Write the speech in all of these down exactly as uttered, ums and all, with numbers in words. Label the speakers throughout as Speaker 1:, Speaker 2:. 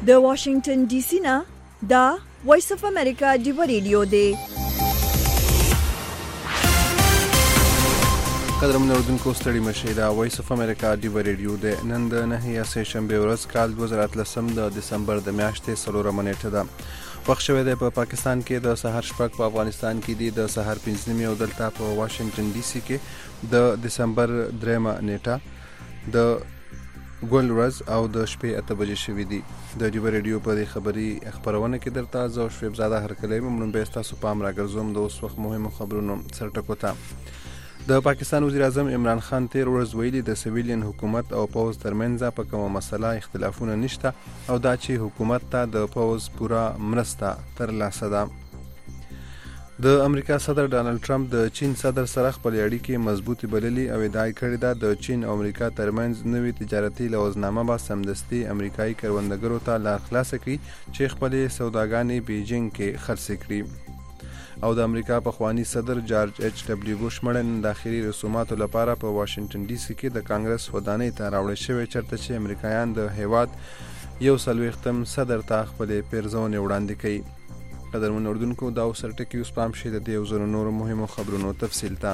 Speaker 1: د واشنگټن ډي سي نه دا وایس اف امریکا ډیو ریډیو دی.
Speaker 2: قدرمن اردوونکو ستړي مشئ، دا وایس اف امریکا ډیو ریډیو دی. نن د نهه یا سه شنبه ورځ کال دوه زره اتلسم د دسمبر د میاشتې څلورمه نیټه ده. وخت شوی دی په پاکستان کې د سحر شپږ، په افغانستان کې دی د سحر پنځه نیمې او دلته په واشنگټن ډي سي کې د دسمبر دریمه نیټه د ګل ورځ او د شپې اته بجې شوې دي. د ډیو ریډیو په دې خبري خبرونه کې درته زه شعیب زاده هرکلی ممنون به تاسو پام راګرځوم د اوس وخت مهمو خبرونو سرټکو ته. د پاکستان وزیر اعظم عمران خان تیر ورځ ویلي د سویلین حکومت او پوز ترمنځ په کومه مسله اختلافونه نشته او دا چې حکومت ته د پوز پوره مرسته ترلاسه ده. د امریکا صدر ډانلډ ټرمپ د چین صدر سره خپل اړیکې مضبوطې بللي او ادعا کړې ده د چین او امریکا ترمنځ نوې تجارتي لوزنامه به سمدستي امریکایي کروندګرو ته لار خلاصه کړي چې خپلې سوداګانې بیجینګ کې خرڅې کړي. او د امریکا پخوانی صدر جارج ایچ ډبلیو بوش مړ نن داخلي رسوماتو لپاره په واشنگټن ډي سي کې د کانګرس ودانۍ ته راوړل شوی، چېرته چې امریکایان د هیواد یو څلوېښتم صدر ته خپلې پیرزونې وړاندې کوي. قدرمن اردوونکو دا اوس سرټکي اوس پام شي د دې او زرو نورو مهمو خبرونو تفصیل ته.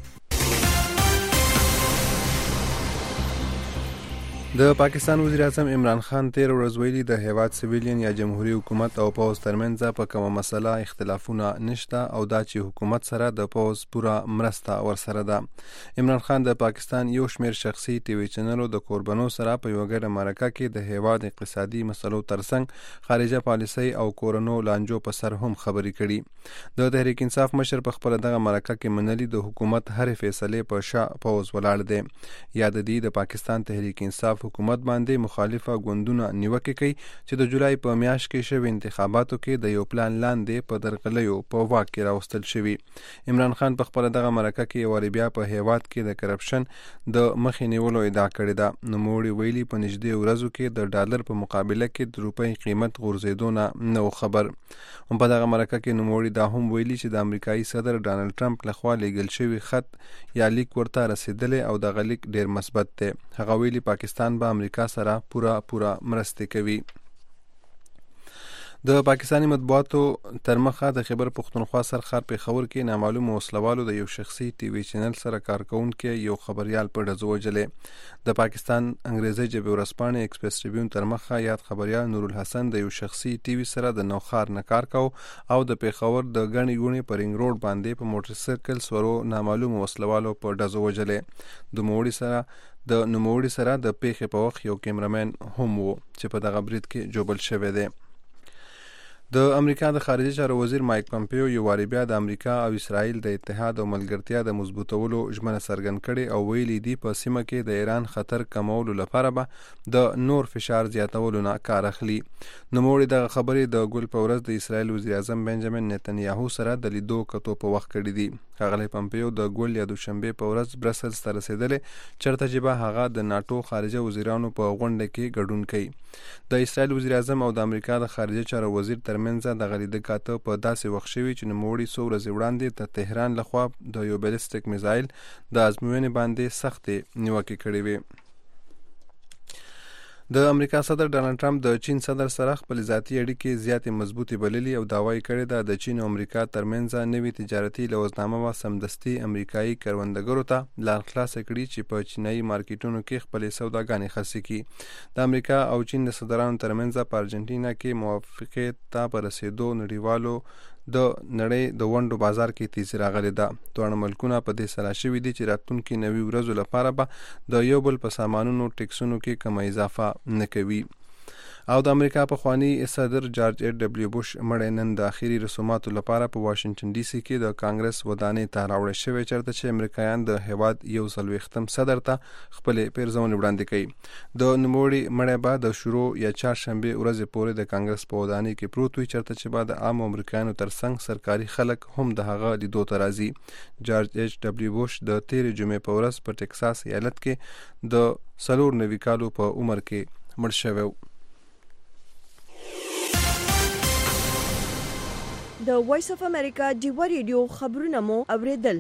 Speaker 2: د پاکستان وزیر اعظم عمران خان تیر ورځ ویلي د هیواد سویلین یا جمهوریت حکومت او پوز ترمنځ په کومه مسله اختلافونه نشته او دا چې حکومت سره د پوز پوره مرسته ورسره ده. عمران خان د پاکستان یو شمیر شخصي ټي وي چینلو د کوربنو سره په یوه ګډه مرکه کې د هیواد اقتصادي مسلو ترڅنګ خارجه پالیسۍ او کورونو لانجو په سر هم خبرې کړي. د تحریک انصاف مشر په خپل دغه مرکه کې منلي د حکومت هرې فیصلې په شا پوز ولاړ دی. یاد دی د پاکستان تحریک انصاف حکومت باندې مخالفه ګوندونه نیوکه کوي چې د جولای په میاشت کې شوی انتخاباتو کې د یو پلان لاندې په درغلیو په واک کې راوستل شوی. عمران خان په خپل دغه مرکه کې یو بیا په هیواد کې د کرپشن د مخې نیولو ادعا کړې ده. نوموړي ویلي په نږدې ورځو کې د ډالر په مقابله کې د روپۍ قیمت غورځېدو نه نه خبر. په دغه مرکه کې نوموړي دا هم ویلي چې د امریکایي صدر ډانلډ ټرمپ لخوا لیږل شوی خط یا لیک ورته رسیدلی او دغه لیک ډیر مثبت دی. هغه ویلي پاکستان به امریکا سره پوره پوره مرسته کوي. د پاکستاني مطبوعاتو تر مخه د خیبر پختونخوا سرخار پېښور کې نامعلوم وسلوالو د یو شخصي ټي وي چینل سره کارکونکي یو خبريال په ډزو وژلې. د پاکستان انګریزي ژبې ورځپاڼې ایکسپریس ټریبیون تر مخه یاد خبريال نور الحسن د یو شخصي ټي وي سره د نوخار نه کار کاو او د پېښور د غنی غونی پر رنګ روډ باندې په موټر سایکل سورو نامعلوم وسلوالو په ډزو وژلې. د موړي سره د نوموړي سره د پیښې په وخت یو کیمرامین هم وو چې په دغه برید کې جوبل شوی دی. د امریکا د خارجه چارو وزیر مایک پمپیو یو واری بیا د امریکا او اسرائیل د اتحاد او ملګرتیا د مضبوطولو ژمنه څرګند کړې او ویلي دی په سیمه کې د ایران خطر کمولو لپاره به د نور فشار زیاتولو نه کار اخلي. نوموړي دغه خبرې د ګل په ورځ د اسرائیل وزیر اعظم بنجامین نتنیاهو سره د لیدو کتو په وخت کړی دی. ښاغلی پمپیو د ګل یا دوشنبه په ورځ برسلز ته رسېدلی، چېرته چې به هغه د ناټو خارجه وزیرانو په غونډه کې ګډون کوي. د اسرائیل وزیر اعظم او د امریکا د خارجه چارو وزیر ترمنځ دغه لیده کاته په داسې وخت شوي چې نوموړي څو ورځې وړاندې د تهران لخوا د یو بیلسټیک میزایل د ازموینې باندې سختې نیوکې کړې وې. د امریکا صدر ډانلډ ټرمپ د چین صدر سره خپل ذاتي اړیکې زیاتې مضبوطې بللي او دعوا یې کړې ده د چین او امریکا ترمنځ نوې تجارتي لوزنامه به سمدستي امریکایي کروندګرو ته لار خلاصه کړي چې په چینایي مارکیټونو کې خپلې سوداګانې خرڅې کړي. د امریکا او چین د صدرانو ترمنځ په ارجنټینا کې موافقت ته په رسېدو نړیوالو د نړۍ د ونډو بازار کې تیزی راغلی ده. دواړه ملکونه په دې سلا شوي دي چې راتلونکي نوي ورځو لپاره به د یو بل په سامانونو ټیکسونو کې کومه اضافه نه کوي. او د امریکا پخوانی صدر جارج ایچ ډبلیو بوش مړ نن د اخیری رسوماتو لپاره په واشنگټن ډي سي کې د کانګرس ودانۍ ته راوړل شوی، چېرته چې امریکایان د هیواد یو څلوېښتم صدر ته خپلې پیرزونې وړاندې کوي. د نوموړي مړی به د شروع یا چهارشنبې ورځې پورې د کانګرس په ودانۍ کې پروت وي، چېرته چې به د عامو امریکایانو ترڅنګ سرکاري خلک هم د هغه لیدو ته راځي. جارج ایچ ډبلیو بوش د تېرې جمعې په ورځ په ټکساس ایالت کې د څلور نوي کالو په عمر کې مړ شوی و.
Speaker 1: د وایس اف امریکا ډیو ریډیو خبرونه مو اوریدل.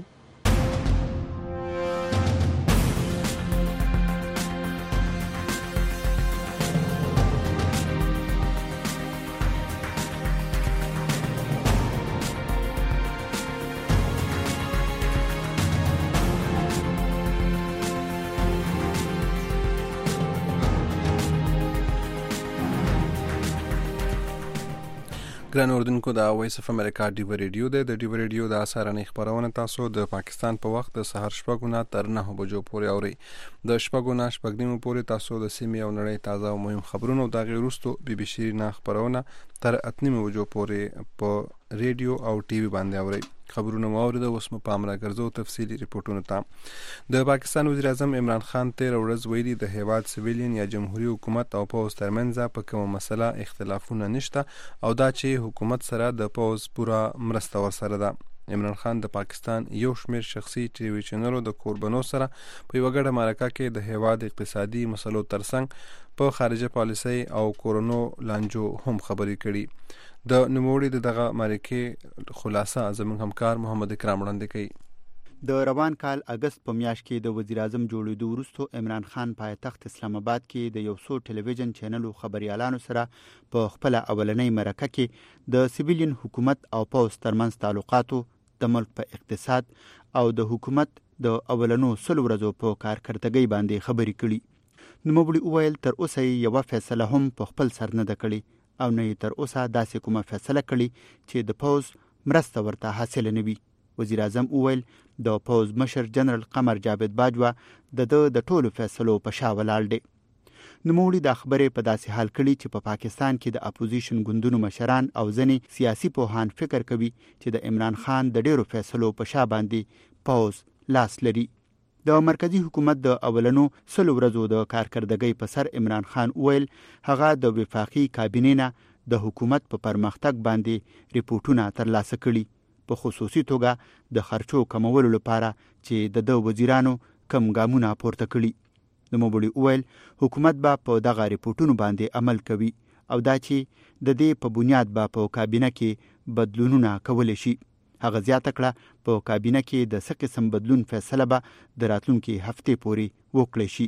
Speaker 2: ګران اوردونکو د وایس اف امریکا ډیو ریډیو د ډیو ریډیو د اسارنې خبرونه تاسو د پاکستان په وخت د سحر شپږ نه تر نه بجو پورې اوري. د شپږ نه شپږ نیمو پورې تاسو د سیمې او نړۍ تازه او مهم خبرونه د غیرستو بي بي سي نه خبرونه تر اتنیمو بجو پورې په ریډیو او ټي وي باندې اوري. خبرونه مورد اوس په پام راګرځو تفصیلی ریپورتونه ته. د پاکستان وزیر اعظم عمران خان تیر ورځ ویلي د هیواد سیویلین یا جمهوریت حکومت او پوز ترمنځ په کومه مسله اختلافونه نشته او دا چې حکومت سره د پوز پورا مرسته ورسره ده. عمران خان د پاکستان یو شمیر شخصي ټي وي چینلونو د کوربنو سره په یو غړ مرکه کې د هیواد اقتصادي مسلو ترڅنګ په خارجه پالیسي او کورونو لانجو هم خبرې کړي. د نوموړي د دغه مرکه خلاصه زموږ همکار محمد اکرام وړاندې کوي.
Speaker 3: د روان کال اگست په میاشت کې د وزیر اعظم جوړېدو وروسته عمران خان پایتخت اسلام آباد کې د یو څو ټلویزیون چینلو خبريالانو سره په خپل اولنۍ مرکه کې د سیویلین حکومت او پوز ترمنځ تعلقاتو، د ملک په اقتصاد او د حکومت د اولنو سلو ورځو په کارکړتګۍ باندې خبرې کړي. نوموړي وویل تر اوسه یوه فیصله هم په خپل سر نه ده کړې او نه تر اوسه داسې کومه فیصله کړي چې د پوز مرسته ورته حاصل نه وي. وزیر اعظم وویل د پوز مشر جنرال قمر جاوید باجوا د د د ټولو فیصلو په شا ولاړ دی. نوموړي دا خبرې په داسې حال کړي چې په پا پاکستان کې د اپوزیشن ګوندونو مشران او ځینې سیاسي پوهان فکر کوي چې د عمران خان د ډیرو فیصلو په شا باندې پوز لاس لري. د مرکزی حکومت د اولنو سلو ورځو د کارکړدګۍ په سر عمران خان ویل هغه د وفاقي کابینې نه د حکومت په پرمختګ باندې ریپورتونه ترلاسه کړي، په خصوصي توګه د خرچو کمولو لپاره چې د د وزیرانو کم ګامونه پورته کړي. نوموړي ویل حکومت به په دغه ریپورتونو باندې عمل کوي او دا چې د دې په بنیاد به په کابینه کې بدلونونه کولی شي. هغه زیاته کړه په کابینه کې د څه قسم بدلون فیصله به د راتلونکي هفتې پورې وکړی شي.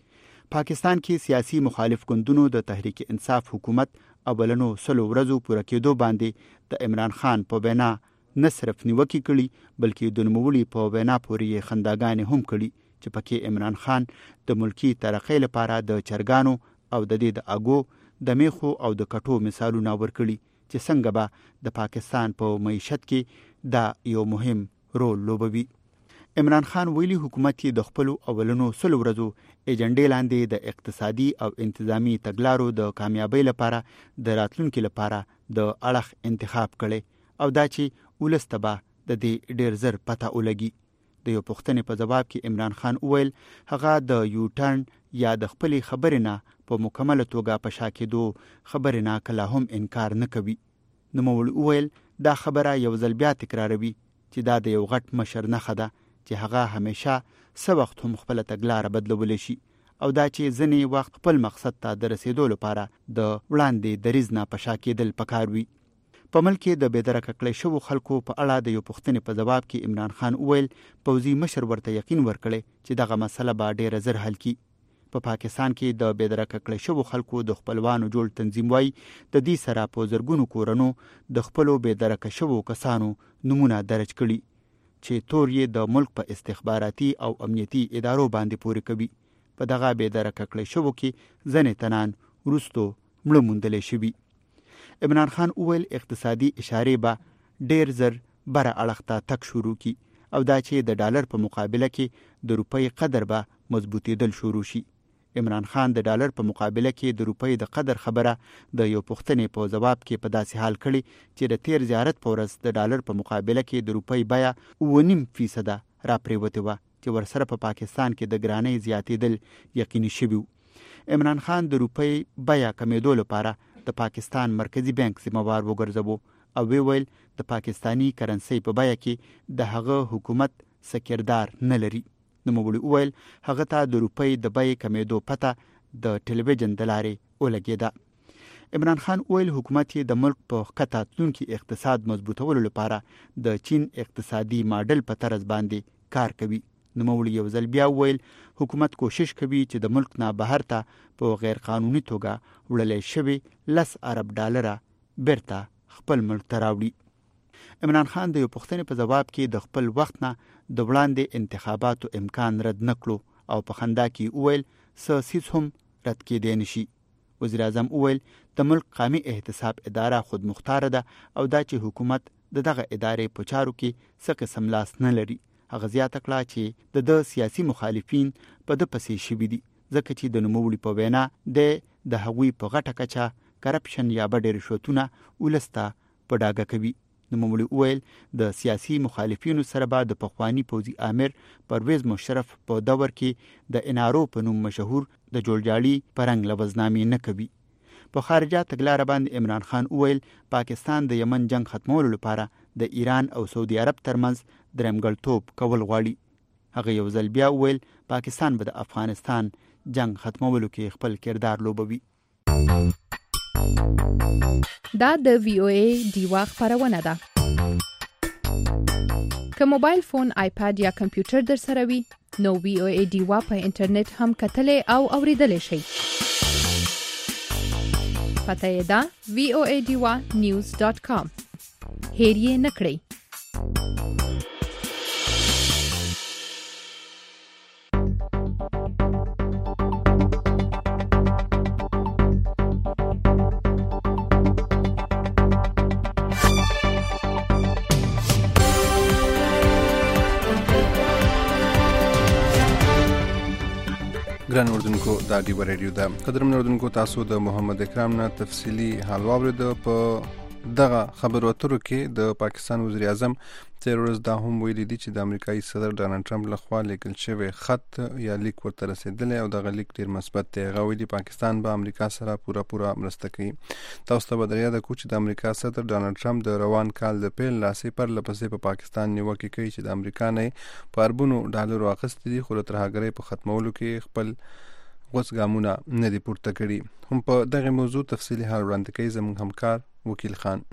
Speaker 3: پاکستان کې سیاسي مخالف ګوندونو د تحریک انصاف حکومت اولنو سلو ورځو پوره کېدو باندې د عمران خان په وینا نه صرف نیوکې کړي بلکې د نوموړي په وینا پورې یې خنداګانې هم کړي چې پکې عمران خان د ملکی ترقۍ لپاره د چرګانو او د دې د اګو د میخو او د کټو مثالونه ورکړي چې څنګه به د پاکستان په معیشت کې دا یو مهم رول لوبوي. عمران خان ویلي حکومت یې د خپلو اولنو سلو ورځو ایجنډې لاندې د اقتصادي او انتظامی تګلارو د کامیابۍ لپاره د راتلونکي لپاره د اړخ انتخاب کړي او دا چې ولس ته به د دې ډیر زر پته ولګي. د یو پوښتنې په جواب کې عمران خان وویل هغه د یو ټرن یا د خپلې خبرې نه په مکمله توګه په شا کېدو خبرې نه کله هم انکار نه کوي. نوموړي وویل دا خبره یو ځل بیا تکراروي چې دا د یو غټ مشر نښه ده چې هغه همیشه څه وخت هم خپله تګلاره بدلولی شي او دا چې ځینې وخت خپل مقصد ته د رسېدو لپاره د وړاندې دریځ نه په شا کېدل پکار وي. په ملک کې د بېدرکه کړی شوو خلکو په اړه د یو پوښتنې په ځواب کې عمران خان وویل پوځي مشر ورته یقین ورکړی چې دغه مسله به ډیره زر حل کړي. په پا پاکستان کې د بېدرکه کړی شوو خلکو د خپلوانو جوړ تنظیم وایي د دې سره په زرګونو کورنو د خپلو بېدرکه شوو کسانو نمونه درج کړي چې تور یې د ملک په استخباراتي او امنیتي ادارو باندې پورې کوي. په دغه بېدرکه کړی شوو کې ځینې تنان وروستو مړه موندلی شوي. عمران خان وویل اقتصادي اشارې به ډیر زر بره اړخ ته تک شروع کی او دا چې د ډالر په مقابله کې د روپۍ قدر به مضبوطېدل شروع شي. عمران خان د ډالر په مقابله کې د روپۍ د قدر خبره د یو پوښتنې په ځواب کې په داسې حال کړي چې د تیر زیارت په ورځ د ډالر په مقابله کې د روپۍ بیه اوه نیم فیصده راپرېوتې وه چې ورسره په پاکستان کې د ګرانۍ زیاتېدل یقیني شوي وو. عمران خان د روپۍ بیه کمېدو لپاره د پاکستان مرکزی بانک ذمہوار وګرځوو او وی ویل د پاکستانی کرنسي په بیه کې د هغه حکومت سکردار نه لري. نوموړي ویل هغه ته د روپۍ د بیې کمېدو پته د ټلویزیون د لارې ولګېده. عمران خان ویل حکومت یې د ملک په ښکته تلونکي اقتصاد مضبوطولو لپاره د چین اقتصادي ماډل په طرز باندې کار کوي. نوموړي یو ځل بیا ویل حکومت کوشش کوي چې د ملک نه بهر ته په غیر قانوني توګه وړلې شوي لس ارب ډالره بیرته خپل ملک ته راوړي. عمران خان د یو پوښتنې په ځواب کې د خپل وخت نه د وړاندې انتخاباتو امکان رد نه کړو او په خندا کې وویل څه څیز هم رد کېدی نشي. وزیر اعظم وویل د ملک قومي احتساب اداره خودمختاره ده او دا چې حکومت د دغه ادارې په چارو کې څه قسم لاس نه لري. هغه زیاته کړه چې د د سیاسي مخالفین په د پسې شوي دي ځکه چې د نوموړي په وینا د د هغوی په غټه کچه کرپشن یا بډې رشوتونه ولس ته په ډاګه کوي. نوموړي وویل د سیاسي مخالفینو سره به د پخواني پوځي امیر پرویز مشرف په دور کې د انارو په نوم مشهور د جوړجاړي په رنګ لوظنامې نه کوي. په خارجه تګلاره باندې عمران خان وویل پاکستان د یمن جنگ ختمولو لپاره د ایران او سعودي عرب ترمنځ درېمګړتوب کول غواړي. هغه یو ځل بیا وویل پاکستان به د افغانستان جنگ ختمولو کې خپل کردار لوبوي.
Speaker 4: دا د وی او ای دیوا خبرونه ده. که موبایل فون، آیپاد یا کمپیوټر در سره وي نو وی او ای دیوا په انټرنیټ هم کتلې او اوریدلې شي. پته یې ده وی او ای دیوا نیوز ډاټ کام. هیر یې نه کړئ.
Speaker 2: ګران اردوونکو دا ډیوه ریډیو ده. قدرمن اردوونکو تاسو د محمد اکرام نه تفصیلی حال واورید. په دغه خبرو اترو کې د پاکستان وزیر اعظم تیر ورځ دا هم ویلي دي چې د امریکایي صدر ډانلډ ټرمپ لخوا لیکل شوی خط یا لیک ورته رسیدلی او دغه لیک ډیر مثبت دی. هغه ویلي پاکستان به امریکا سره پوره پوره مرسته کوي. تاسو ته به در یاده کړو چې د امریکا صدر ډانلډ ټرمپ د روان کال د پیل لاسې پرله پسې په پاکستان نیوکې کوي چې د امریکا نه په اربونو ډالرو اخیستي دي خو د ترهګرۍ په ختمولو کې خپل غوڅ ګامونه نه دي پورته کړي. هم په دغه موضوع تفصیلي حال وړاندې کوي زموږ همکار وکیل خان.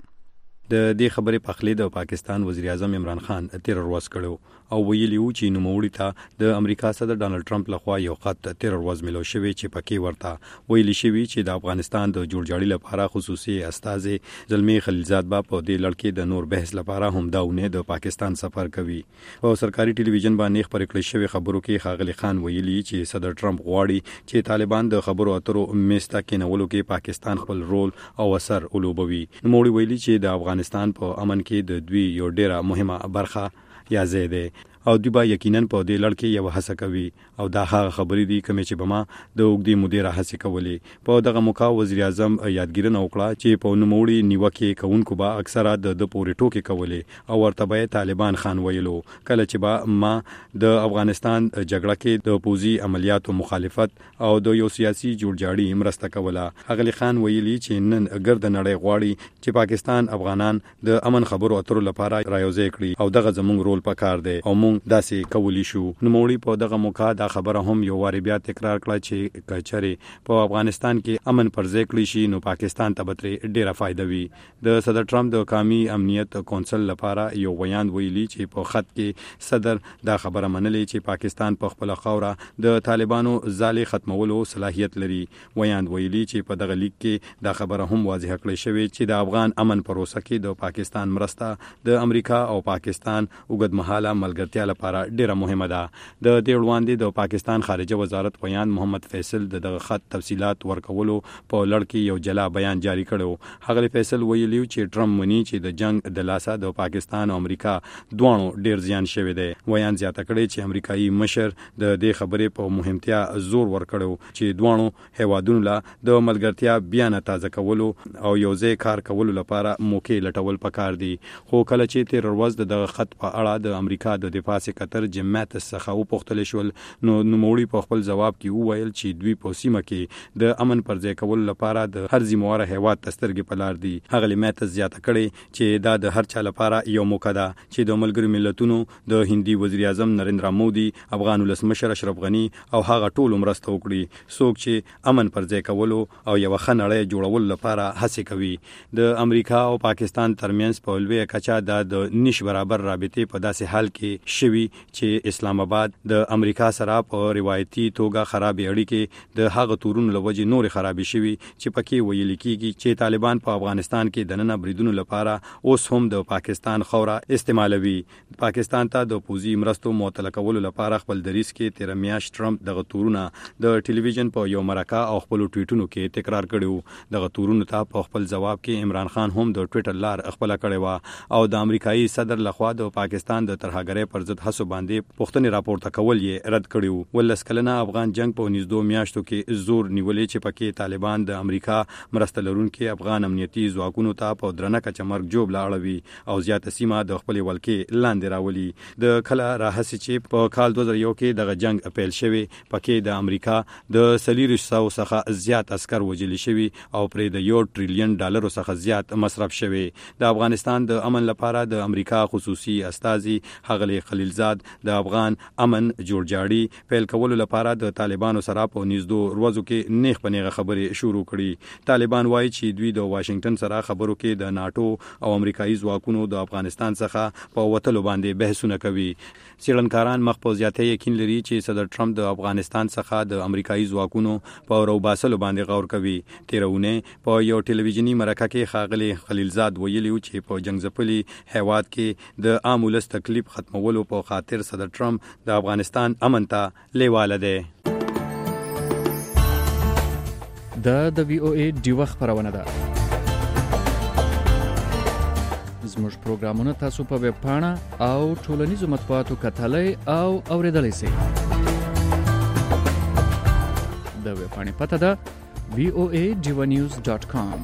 Speaker 5: د دې خبرې په خلی د پاکستان وزیر اعظم عمران خان تیر ورځ کړو او ویلي و چې نوموړي ته د امریکا صدر ډانلډ ټرمپ لخوا یو خط تیر ورځ ملو شوی چې پکې ورته ویلي شوی چې د افغانستان د جوړجاړي لپاره خصوصي استازي زلمی خلیلزاد با په دې لړ د نور بحث لپاره هم داونه د پاکستان سفر کوي. او سرکاري ټلویزیون باندې خبرې کړې شوی خبرو کې خاغلی خان ویلي چې صدر ټرمپ غواړي چې طالبان د خبرو اترو میستا کې نولو کې پاکستان خپل رول او اثر ولوبوي. نوموړي ویلي چې د افغانستان په امن کې د دوی یو ډیره مهمه برخه یا زیاده او دوی با یقینا په دې لړ کې یو هڅه کوي او دا هغه خبرې دي کومې چې بما د اوګدي مدیر هڅه کولې. په دغه موقع وزیر اعظم یادګیرنه وکړه چې په نوموړي نیوکه کوونکو با اکثره د د پورې ټوکې کولې او ورته به طالبان خان ویلو کله چې با ما د افغانستان جګړه کې د پوزي عملیاتو مخالفت او د یو سیاسي جوړجاړي مرسته کوله. اغلی خان ویلي چې نن ګرد نړۍ غواړي چې پاکستان افغانان د امن خبرو اترو لپاره رايوځي کړي او دغه زموږ رول پکار دی او داسې کولی شو. نوموړي په دغه موقع دا خبره هم یو واری بیا تکرار کړه چې کچري په افغانستان کې امن پر ځای کړی شي نو پاکستان ته به ډیره فائدہ وي. د صدر ټرمپ د قومي امنیت کونسل لپاره یو بیان ویلي چې په خط کې صدر دا خبره منلې چې پاکستان په خپل خوره د طالبانو ځالې ختمولو صلاحیت لري. بیان ویلي چې په دغه لیک کې دا خبره هم واضح کړې شوې چې د افغان امن پروسه کې د پاکستان مرسته د امریکا او پاکستان اوږدمهاله ملګرتیا لپاره ډیره مهمه ده. د دې وړاندې د پاکستان خارجه وزارت بیان محمد فیصل د دغه خط تفصيلات ورکولو په لړ کې یو جلا بیان جاری کړو. هغه فیصل ویلي چې ټرمپ مني چې د جنگ د لاسه د پاکستان او امریکا دوه ډیر زیان شوی دی. بیان زیاته کړی چې امریکایي مشر د دې خبرې په مهمتیا زور ورکړو چې دوه هیوادونو له د ملګرتیا بیان تازه کولو او یو ځای کار کولو لپاره موقع لټول پکار دي. خو کله چې تیر ورځ د خط په اړه د امریکا د دفاع سکرټر جیم ماتس څخه وپوښتل شول نو نوموړي په خپل جواب کې وویل چې دوی په سیمه کې د امن پر ځای کولو لپاره د هر ذمہوار هیواد تسترګې پلار دي. هغه ماتس زیاته کړي چې دا د هر چا لپاره یو موقع ده چې د ملګرو ملتونو د هندي وزیر اعظم نریندرا مودي، افغان ولسمشر اشرف غنی او هغه ټول مرسته وکړي څوک چې امن پر ځای کولو او یو خنړې جوړول لپاره هڅه کوي. د امریکا او پاکستان ترمنځ په لوی کچا د نش برابر رابطې په داسې حال کې شوی چې اسلام آباد د امریکا سره په روایتي توګه خراب اړیکې د هغه تورونو لوجې نور خراب شوی چې پکې ویل کیږي چې طالبان په افغانستان کې د نن بریدونو لپاره اوس هم د پاکستان خوره استعمالوي. پاکستان ته د پوزي مرستو معطل کولو لپاره خپل دریس کې تیر میاشت ټرمپ دغه تورونه د ټلویزیون په یو مرکه او خپل ټویټونو کې تکرار کړو. دغه تورونو ته په خپل جواب کې عمران خان هم د ټویټر لار خپل کړی و او د امریکایي صدر لخوا د پاکستان د ترهګرۍ پر ضد هڅو باندې پوښتنې راپورته کول یې رد کړیو. ولس کلنه افغان جنگ په نږدې میاشتو کې زور نیولې چې پکې طالبان د امریکا مرسته لرونکي افغان امنیتي ځواکونو ته په درنه کچه مرګ جوړ لاړوي او زیاته سیمه د خپل ولکې لاندې راولي. د کله راهسي چې په کال دوه زره یو کې دغه جنگ اپیل شوی پکې د امریکا د سلیریش سو څخه زیات عسكر وژل شوی او پرې د یو ټریلیون ډالر څخه زیات مصرف شوی. د افغانستان د امن لپاره د امریکا خصوصي استازي حغلی خلیلزاد د افغان امن جوړجاړي پیل کولو لپاره د طالبانو سره په نږدې ورځو کې نیغ په نیغه خبرې شروع کړي. طالبان وایي چې دوی د واشنگټن سره خبرو کې د ناتو او امریکایي ځواکونو د افغانستان څخه په وټلو باندې بحثونه کوي. څېړنکاران مخ په زیاته یقین لري چې صدر ټرمپ د افغانستان څخه د امریکایي ځواکونو په روباسلو باندې غور کوي. تیرونه په یو ټلویزیونی مرکه کې ښاغلی خلیلزاد ویلي چې په جنگ ځپلي هیواد کې د عام ولس تکلیف ختمولو په خاطر صدر ټرمپ د افغانستان امن ته لیواله دی.
Speaker 6: دا د وی او ای ډیوه خبرونه ده. زموږ پروګرامونه تاسو په ویب پاڼه او ټولنیزو مطبوعاتو کتلای او اوریدلای شئ. د ویب پاڼې پته ده وی او ای ډیوه نیوز ډاٹ کام.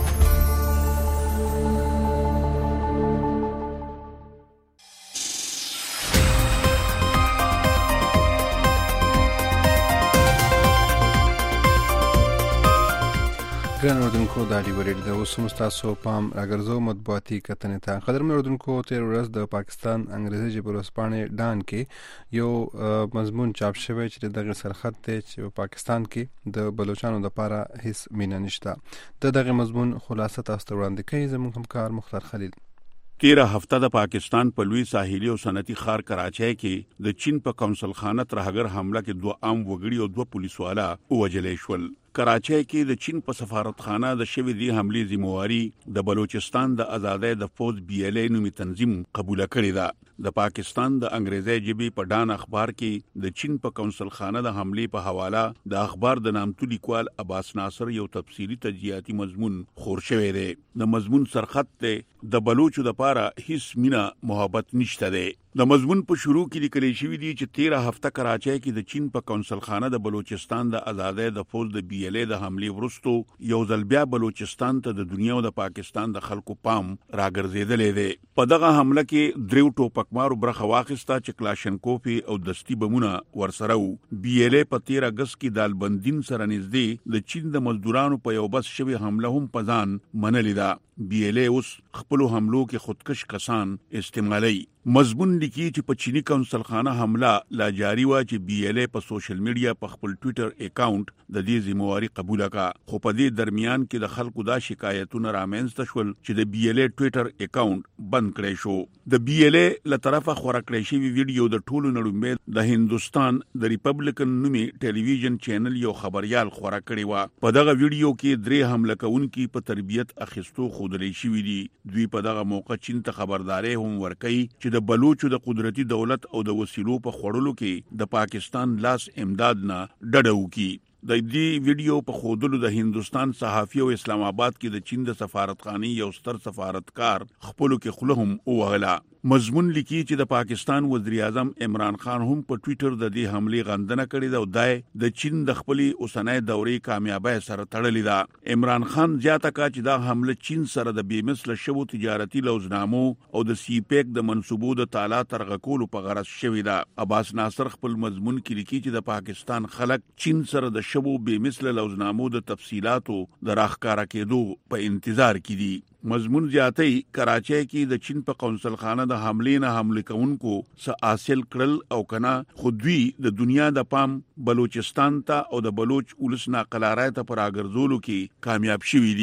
Speaker 2: ګران اوردونکو د ډیوه ریډیو د اوس هم ستاسو پام راګرځو مطبوعاتي کتنې ته. قدرمن اوردونکو تیر ورځ د پاکستان انګریزي ژبې ورځپاڼې ډان کې یو مضمون چاپ شوی چې دغه سرخط دی چې په پاکستان کې د بلوچستان لپاره هیڅ مینه نشته. د دغه مضمون خلاصه تاسو ته وړاندې کوي زموږ همکار مختار خلیل.
Speaker 7: تیره هفته د پاکستان په لوی ساحلي او صنعتي ښار کراچۍ کې د چین په قونسل خانه ترهګر حمله کې دوه عام وګړي او دوه پولیس والا ووژل شول. کراچۍ کې د چین په سفارتخانه د شوی دی حملې ذمہواری د بلوچستان د آزادۍ د فوج بی ال ای نومي تنظیم قبول کړی ده. د پاکستان د انګریزي ژبې په ډان اخبار کې د چین په قونسل خانه د حملې په حواله د اخبار د نامتو لیکوال عباس ناصر یو تفصیلی تجزیاتی مضمون خور شوی دی. د مضمون سرخط ته د بلوچو د پاره هیڅ مینا محبت نشته دی. د مضمون په شروع کې لیکل شوی دی چې تیره هفته کراچۍ کې د چین په قونسل خانه د بلوچستان د آزادۍ د فوج د بی ال ای د حملې ورستو یو ځل بیا بلوچستان ته د دنیا او د پاکستان د خلکو پام راګرځیدلې دی. په دغه حمله کې دریو ټوپکمارو برخه واخیسته چې کلاشنکوف او دستی بمونه ورسره وو. بی ال ای په تیر اگست کې د البندین سره نږدې د چین د مزدورانو په یو بس شوی حمله هم پزان منلې ده. بی ال ای اوس خپل حملو کې خودکش کسان استعمالي. مضمون لیکي چې په چینی قونسل خانه حمله لا جاری و چې بی ال ای په سوشل میډیا په خپل ټوئیټر اکاونټ د دې ذمہواری قبول کړه. خو په دې درمیان کې د خلکو دا شکایتونه رامنځته شول چې د بی ال ای ټوئیټر اکاونټ بند کړی شو. د بی ال ای له طرفه خورا کړی شوی ویډیو د ټولو نړۍ د هندستان د ریپبلیکن نومي ټلویزیون چینل یو خبريال خورا کړی و. په دغه ویډیو کې درې حمله کوونکي په تربیت اخیستو خودلې شوی دي. دوی په دغه موقع چین ته خبرداري هم ورکړي چې د بلوچو د قدرتي دولت او د وسیلو په خړلو کې د پاکستان لاس امداد نه ډډه وکړي. د دې ویډیو په خودلو د هندستان صحافي او اسلام آباد کې د چین د سفارتخانه یو ستر سفارتکار خپلو کې خله هم وغلا. مضمون لیکي چې د پاکستان وزیر اعظم عمران خان هم په ټوئیټر د دې حملې غندنه کړې ده او دای د چین د خپلې اوسنۍ دورې کامیابی سره تړلې ده. عمران خان زیاته کړه چې دا حمله چین سره د بیمثله شوو تجارتي لوزنامو او د سی پیک د منصوبو د تعالی ترغکولو په غرض شوې ده. عباس ناصر خپل مضمون کې لیکي چې د پاکستان خلک چین سره د شوو بیمثله لوزنامو د تفصيلاتو د راخکارا کېدو په انتظار کې دي. مضمون زیاتې کراچۍ کې د چین په قونسل خانه د حملې نه حمله کوونکو څخه حاصل کړل او کنا خودوی د دنیا د پام بلوچستان ته او د بلوچ ولس ناقلارای ته پر اګرځولو کې کامیاب شوي دي.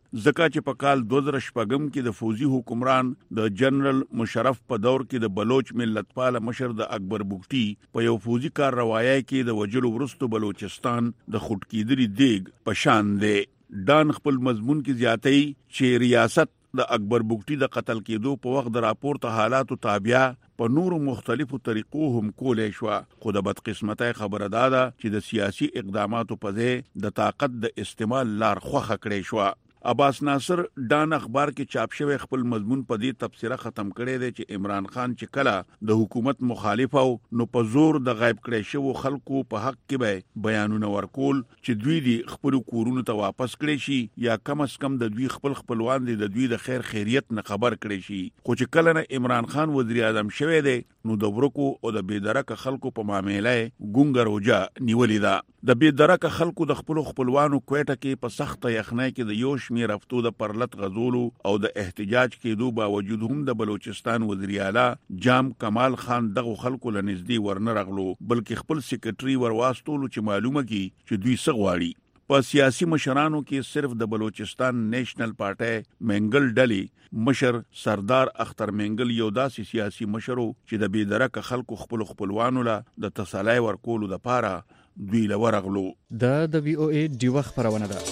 Speaker 7: ځکه چې په کال دوه زره شپږم کې د فوزي حکمران د جنرال مشرف په دور کې د بلوچ ملت پال مشر د اکبر بوګټي په یو فوزي کار روایت کې د وجلو ورستو بلوچستان د خټ کېدري دیګ په شان دی. ډان خپل مضمون کې زیاتې چې ریاست د اکبر بوګټي د قتل کېدو په وخت د راپورته حالاتو تابع په نورو مختلفو طریقو هم کولای شو، خو د بدقسمتۍ خبره دا ده چې د سیاسي اقداماتو په ځای د طاقت د استعمال لار خوخه کړې شو. عباس ناصر ډان اخبار کې چاپ شوی خپل مضمون په دې تبصره ختم کړی دی چې عمران خان چې کله د حکومت مخالف او نو په زور د غیب کړی شو خلکو په حق کې به بیانونه ورکول چې دوی دی خپل کورونو ته واپس کړي شي یا کم از کم د دوی خپل خپلوان دي د دوی د خیر خیریت نه خبر کړي شي. خو چې کله نه عمران خان وزیر اعظم شوی دی نو د ورکو او د بيدرکه خلکو په معاملې ګونګر وجا نیولې ده. د بيدرکه خلکو د خپل خپلوانو کوټه کې په سخت یخنۍ کې د یو شمیر هفتو د پرلط غزولو او د احتجاج کېدو باوجود هم د بلوچستان وزیر اعلی جام کمال خان دغه خلکو لنږدې ورنه رغلو، بلکې خپل سیکریټري ورواستولو چې معلومه کی چې دوی څه غواړي. په سیاسي مشرانو کې صرف د بلوچستان نیشنل پارټي منګل ډلې مشر سردار اختر منګل یو داسې سیاسي مشرو چې د بيدرکه خلکو خپل خپلوانو له د تسلای ورکولو د پاره دوی له ورغلو.
Speaker 6: د د وی او ای ډیوه خبرونه ده.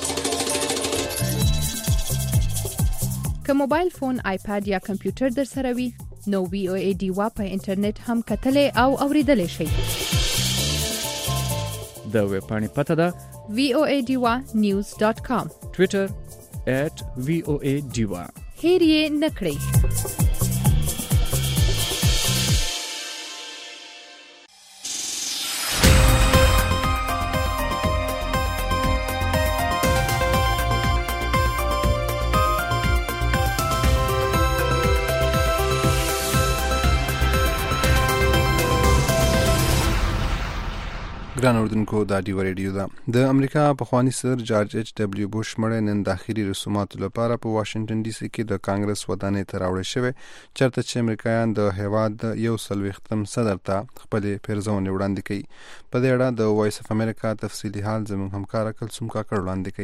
Speaker 4: که موبایل فون، آیپاد یا کمپیوټر در سره وي نو وی او ای ډیوه په انټرنیټ هم کتلې او اوریدلې شئ.
Speaker 6: د ویب پاڼې پته ده
Speaker 4: وی او ای ډیوه نیوز ډاٹ کام،
Speaker 6: ټویټر ایٹ وی او ای ډیوه.
Speaker 4: هیر یې نه کړئ.
Speaker 2: ګران اردوونکو دا ډیو ریډیو ده. د امریکا پخوانی صدر جارج ایچ ډبلیو بوش مړی نن داخلي رسوماتو لپاره په واشنگټن ډي سي کې د کانګرس ودانۍ ته راوړل شوی، چېرته چې امریکایان د هیواد د یو څلوېښتم صدر ته خپلې پیرزونې وړاندې کوي. په دې اړه د وایس اف امریکا تفصیلي حال زموږ همکاره کلثوم کاکړ وړاندې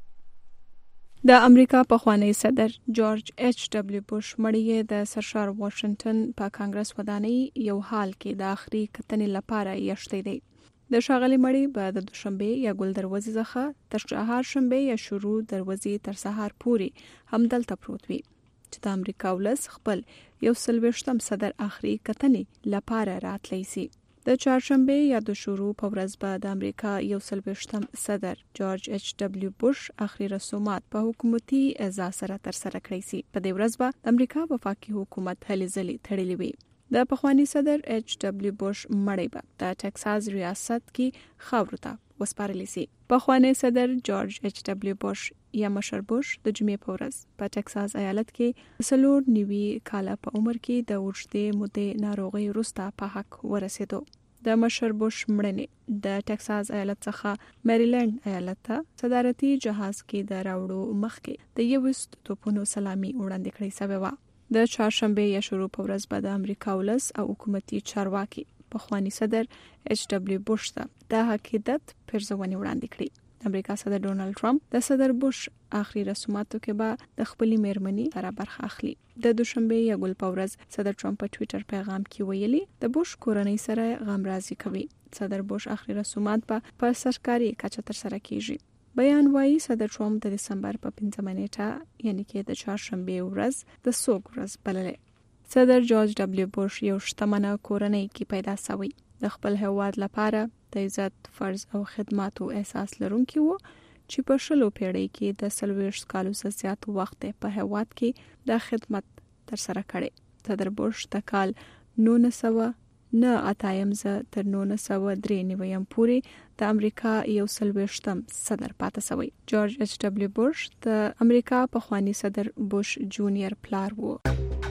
Speaker 2: کوي.
Speaker 8: د امریکا پخوانی صدر جارج ایچ ډبلیو بوش مړی د سرشار واشنگټن په کانګرس ودانۍ یو حال کې د آخري کتنې لپاره یشته دی. د ښاغلي مړی به د دوشنبه یا ګل دروازې څخه تر چهار شنبه یا شروع دروازې تر سهار پورې همدلته پروت وي چې د امریکا ولس خپل یو څلوېښتم صدر آخري کتنې لپاره راتلی سي. د چهارشنبه یا د شروع په ورځ به د امریکا یو څلوېښتم صدر جارج ایچ ډبلیو بوش آخري رسومات په حکومتي اعزاز سره ترسره کړی سي. په دې ورځ به د امریکا وفاقي حکومت هلې ځلې تړلې وي. د پخوانی صدر ایچ ډبلیو بوش مړی به د ټکساس ریاست کې خاورو ته وسپارل شي. پخوانی صدر جارج ایچ ډبلیو بوش یا مشر بوش د جمعې په ورځ په ټکساس ایالت کې څلور نوي کاله په عمر کې د اوږدې مودې ناروغۍ وروسته په حق ورسېدو. د مشر بوش مړینې د ټکساس ایالت څخه میریلند ایالت ته صدارتي جهاز کې د راوړو مخکې د یوست توپونو سلامي وړاندې کړې شوې وه. د چهارشنبه یا شروع په ورځ به د امریکا ولس او حکومتي چارواکي پخوانی صدر ایچ ډبلیو بوش ته د حقیقت پیرزونې وړاندې کړي. د امریکا صدر ډونالد ټرمپ د صدر بوش آخري رسوماتو کې به د خپلې میرمنې سره برخه اخلي. د دوشنبه یا ګل په ورځ صدر ټرمپ په ټوئیټر پیغام کې ویلي د بوش کورنۍ سره غمرازي کوي. صدر بوش آخري رسومات به په سرکاري کچه تر سره کیږي. بیان وایي صدر ټرمپ د دسمبر په پنځمه نیټه یعنی کې د چهارشنبه ورځ د سوګ ورځ بللې. صدر جارج ډبلیو بوش یو شتمنه کورنۍ کې پیدا شوی. د خپل هیواد لپاره د عزت، فرض او خدماتو احساس لرونکي وو چې په شلو پیړۍ کې د څلوېښت کالو څخه زیات وخت په هیواد کې د خدمت تر سره کړي. صدر بوش د کال نولس سوه نه اتایم زه تر نولس سوه درې نویم پورې د امریکا یو څلوېښتم صدر پاتې شوی. جارج ایچ ډبلیو بوش د امریکا پخوانی صدر بوش جونیئر پلار وو.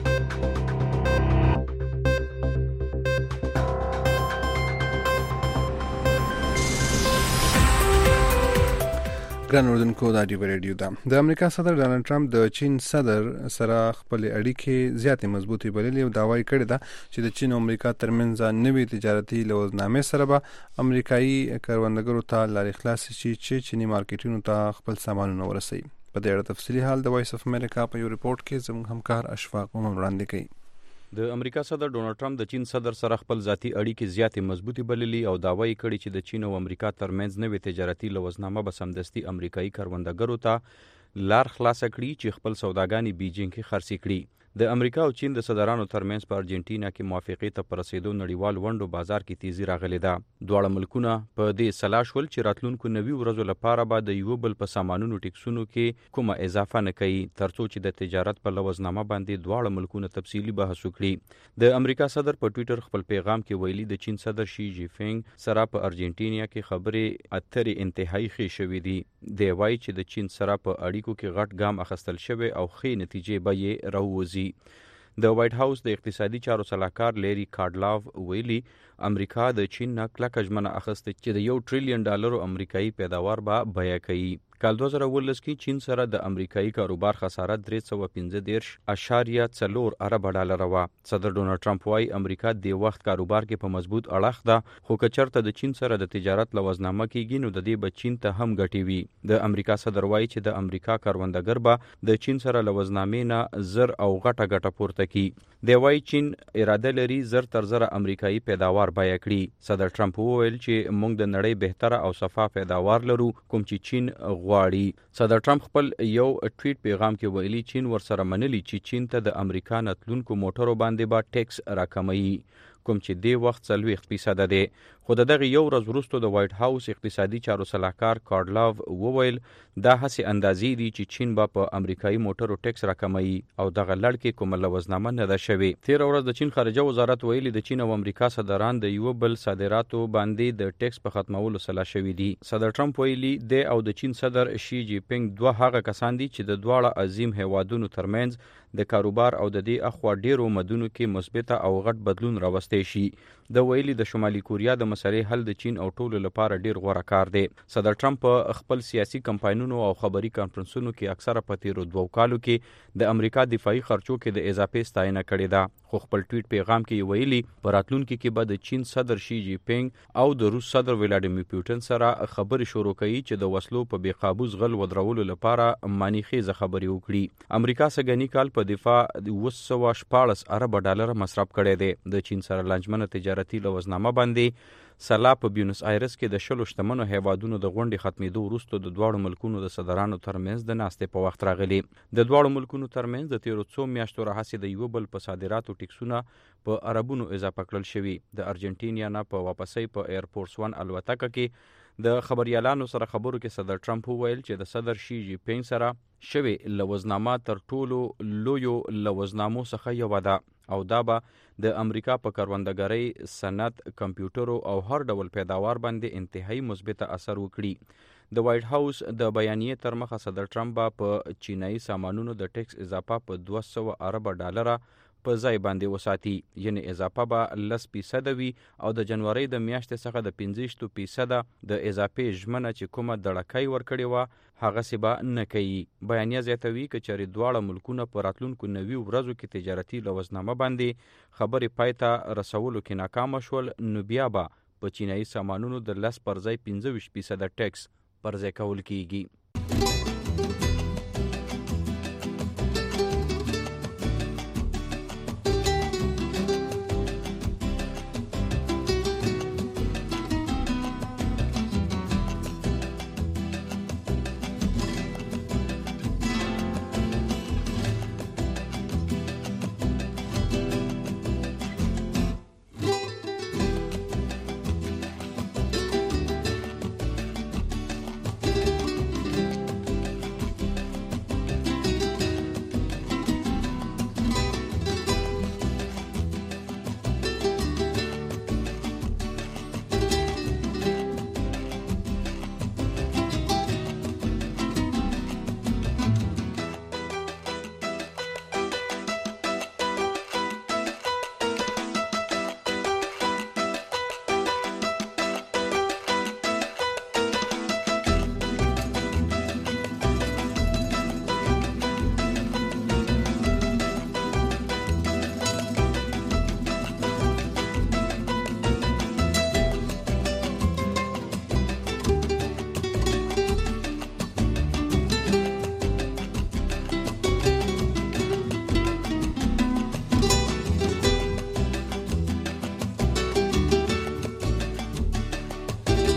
Speaker 2: ګران اردوونکو دا ډیو ریډیو ده. د امریکا صدر ډانلډ ټرمپ د چین صدر سره خپل اړیکې زیاتې مضبوطې بللې او داوای کړی ده چې د چین او امریکا ترمنځ نوې تجارتي لوزنامې سره به امریکایي کروندګرو ته لارې خلاص شي چې چینی مارکیټونو ته خپل سامانونه ورسوي. په دې اړه تفصیلي حال د وایس اف امریکا په یو ریپورت کې زموږ همکار اشفاق هم وړاندې کوي.
Speaker 5: د امریکا صدر ډونالد ټرمپ د چین صدر سره خپل ذاتی اړیکې زیاتې مضبوطې بللي او دعوی کړي چې د چین او امریکا ترمنځ نوې تجارتي لوزنامه به سمدستي امریکایي کروندګرو ته لار خلاصه کړي چې خپل سوداګانې بیجینګ کې خرڅې کړي. د امریکا او چین د صدرانو ترمنځ په ارجنټینا کې موافقې ته پر رسیدو نړیوال ونډو بازار کې تیزی راغلې ده. دواړه ملکونه په دې سلا شول چې راتلونکو نوي ورځو لپاره به د یو بل په سامانونو ټیکسونو کې کومه اضافه نه کوي ترڅو چې د تجارت په لوزنامه باندې دواړه ملکونه تفصیلي بحث وکړي. د امریکا صدر په ټوئیټر خپل پیغام کې ویلي د چین صدر شي جی فینګ سره په ارجنټینا کې خبرې اترې انتهایی ښې شوې دي. دی وایي چې د چین سره په اړیکو کې غټ ګام اخیستل شوی او ښې نتیجې به یې راووځي. د وایټ هاوس د اقتصادي چارو صلاحکار لیری کارډلاو ویلي امریکا د چین نه کلکه ژمنه اخیستې چې د یو ټریلیون ډالرو امریکایي پیداوار به بیه کوي. کال دوه زره اوولس کې چین سره د امریکایي کاروبار خساره درې سوه پنځه دېرش اشاریه څلور اربه ډالره وه. صدر ډونالد ټرمپ وایي امریکا د وخت کاروبار کې په مضبوط اړخ ده خو که چېرته د چین سره د تجارت لوزنامه کیږي نو د دې به چین ته هم ګټې وي. د امریکا صدر وایي چې د امریکا کروندګر به د چین سره لوزنامې نه زر او غټه ګټه پورته کړي. دی وایي چین اراده لري زر تر زره امریکایي پیداوار بیه کړي. صدر ټرمپ وویل چې موږ د نړۍ بهتره او صفا پیداوار لرو کوم چې چین غواړي. صدر ټرمپ خپل یو ټویټ پیغام کې ویلي چین ورسره منلي چې چین ته د امریکا نه تلونکو موټرو باندې به ټیکس راکموي کوم چې دی وخت څلوېښت فیصده دی. خو د دغه یو ورځ وروسته د وایټ هاوس اقتصادي چارو صلاحکار کارډلاو وویل دا هسې اندازې دي چې چین به په امریکایي موټرو ټیکس راکموي او دغه لړ کې کومه لوزنامه نه ده شوې. تېره ورځ د چین خارجه وزارت ویلي د چین او امریکا صدران د یو بل صادراتو باندې د ټیکس په ختمولو سلا شوي دي. صدر ټرمپ ویلي دی او د چین صدر شي جی پینګ دوه هغه کسان دي چې د دواړه عظیم هیوادونو ترمنځ د کاروبار او د دې اخوا ډیرو مدونو کې مثبته او غټ بدلون راوستی شي. د ویلي د شمالي کوریا د مسلې حل د چین او ټولو لپاره ډیر غوره کار دی. صدر ټرمپ په خپل سیاسي کمپاینونو او خبري کانفرنسونو کې اکثره په تیرو دوو کالو کې د امریکا دفاعي خرچو کې د اضافې ستاینه کړې ده. خو خپل ټویټ پیغام کې ویلي په راتلونکي کې به د چین صدر شي جی پینګ او د روس صدر ولادیمیر پوتین سره خبرې شروع کوي چې د وسلو په بې قابو زغل ودرولو لپاره معنی خیزه خبرې وکړي. امریکا سږني کال په دفاع اوه سوه شپاړس اربه ډالره مصرف کړی دی. د چین سره لانجمنه تجارتي لوزنامه باندې سلا په بیونس آیرس کې د شلو شتمنو هیوادونو د غونډې ختمېدو وروسته د دواړو ملکونو د صدرانو ترمنځ د ناستې په وخت راغلي. د دواړو ملکونو ترمنځ د تیرو څو میاشتو راهیسې د یو بل په صادراتو ټیکسونه په عربونو اضافه کړل شوي. د ارجنټینا نه په واپسۍ په ایرفورس ون الوتکه کې د خبريالانو سره خبرو کې صدر ټرمپ وویل چې د صدر شي جی پینګ سره شوی لوزنامه تر ټولو لویو لوزنامو څخه یوه ده او دا به د امریکا په کروندګرۍ، صنعت، کمپیوټرو او هر ډول پیداوار باندې انتهایی مثبته اثر وکړي. د وایټ هاوس د بیانیې تر مخه صدر ټرمپ په چینایي سامانونو د ټیکس اضافه په دوه سوه اربه ډالره په ځای باندې وساتي، یعنی اضافه به لس فیصده وي او د جنورۍ د میاشتې څخه د پنځه فیصده د اضافې ژمنه چې کومه دړکۍ ورکړې وه هغسې به نه کوي. بیانیه زیاتوي که چېرې دواړه ملکونه په راتلونکو نوي ورځو کې تجارتي لوزنامه باندې خبرې پای ته رسولو کې ناکامه شول نو بیا به په چینایي سامانونو د لس پر ځای پنځه ویشت فیصده ټیکس پر ځای کول کیږي.